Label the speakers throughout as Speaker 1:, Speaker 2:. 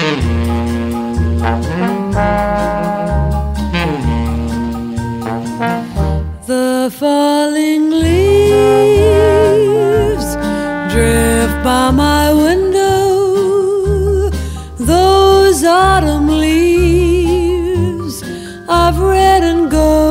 Speaker 1: The falling leaves drift by my window, those autumn leaves of red and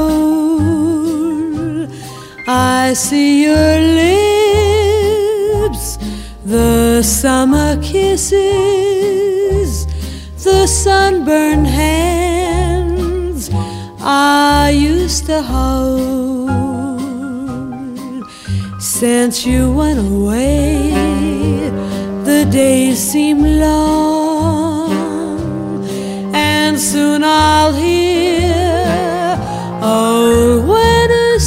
Speaker 1: gold. I see your lips, the summer kisses, the sunburned hands I used to hold. Since you went away, the days seem long, and soon I'll hear a winter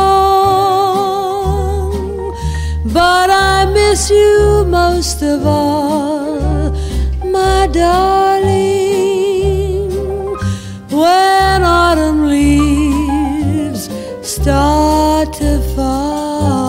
Speaker 1: song. But I miss you most of all, my darling, when autumn leaves start to fall.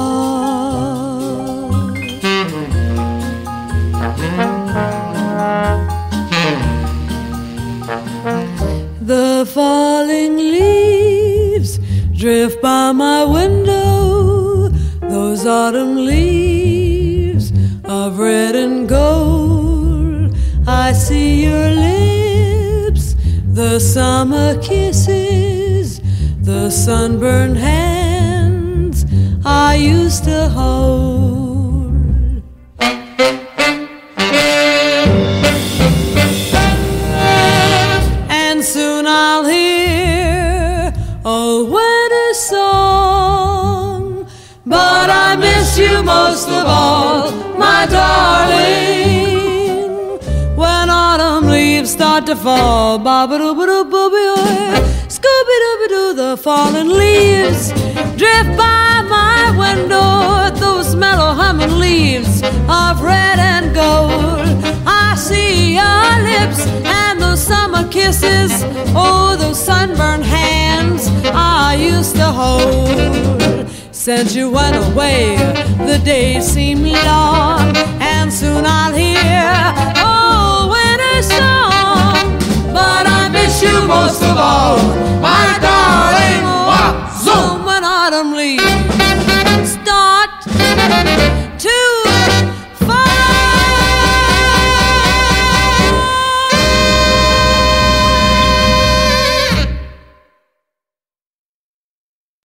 Speaker 1: The falling leaves drift by my window, those autumn leaves of red and gold. I see your lips, the summer kisses, the sunburned hands I used to hold. And soon I'll hear a winter song, but I miss you most of all, my darling, when autumn leaves start to fall. Ba-ba-doo-ba-doo-boo-bee-oy, Scooby-Dooby-Doo, the fallen leaves drift by my window, those mellow humming leaves of red and gold. I see your lips and those summer kisses, oh, those sunburned hands I used to hold. Since you went away, the days seem long, and soon I'll hear oh, winter song. But I miss you most of all,